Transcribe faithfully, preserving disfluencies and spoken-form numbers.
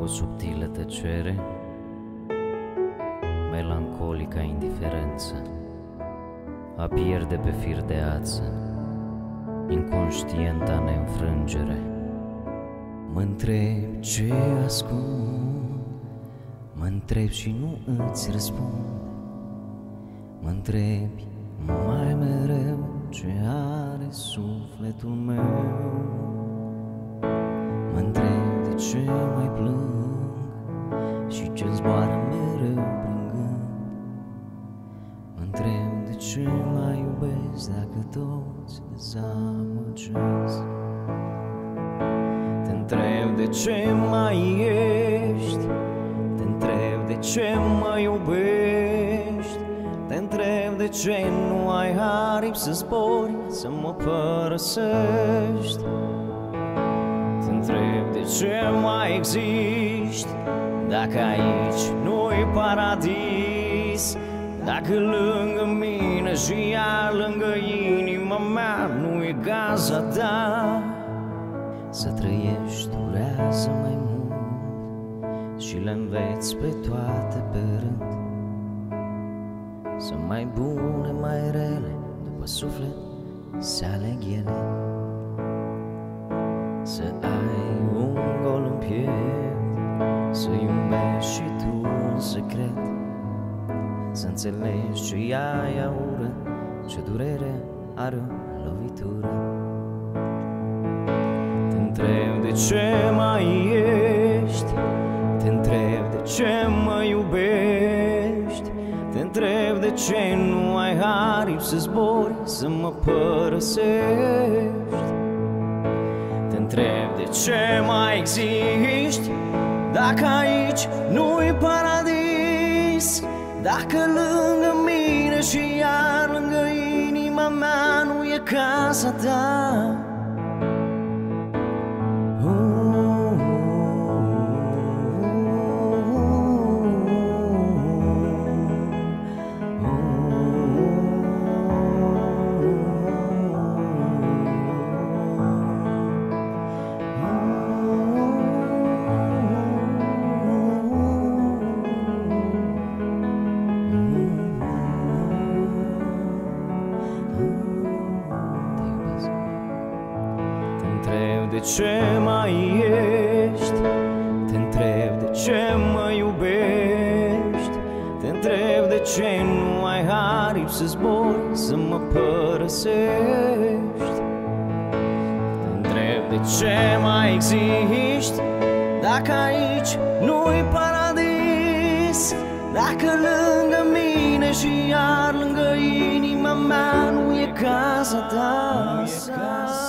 O subtilă tăcere, melancolica indiferență, a pierde pe fir de ață, inconștienta neînfrângere. Mă-ntreb ce ascund, mă-ntreb și nu îți răspund. Mă-ntrebi mai mereu ce are sufletul meu. Mă-ntreb de ce mai plâng și ce zboară mereu plângând. Mă-ntreb de ce mai iubesc dacă toți dezamăgesc. Te întreb de ce mai ești, te întreb de ce mă iubești. Te întreb de ce nu ai aripi să zbori, să mă părăsești. Te întreb de ce mai existi, dacă aici nu-i paradis. Dacă lângă mine și ea lângă inima mea nu e gaza ta. Să trăiești durează mai mult și le înveți pe toate pe rând. Sunt mai bune, mai rele, după suflet se aleg ele. Să ai un gol în piept, să iubești și tu în secret. Să înțelegi ce ea e ură, ce durere are o lovitură. Te întreb de ce mai ești, te întreb de ce mă iubești. Te întreb de ce nu ai aripi să zbori, să mă părăsești. Te întreb de ce mai existi, dacă aici nu-i paradis. Dacă lângă mine și iar lângă inima mea nu e casa ta. De ce mai ești, te întreb de ce mă iubești. Te întreb de ce nu ai aripi să zbori, să mă părăsești. Te întreb de ce mai existi, dacă aici nu-i paradis. Dacă lângă mine și iar lângă inima mea nu e casa ta.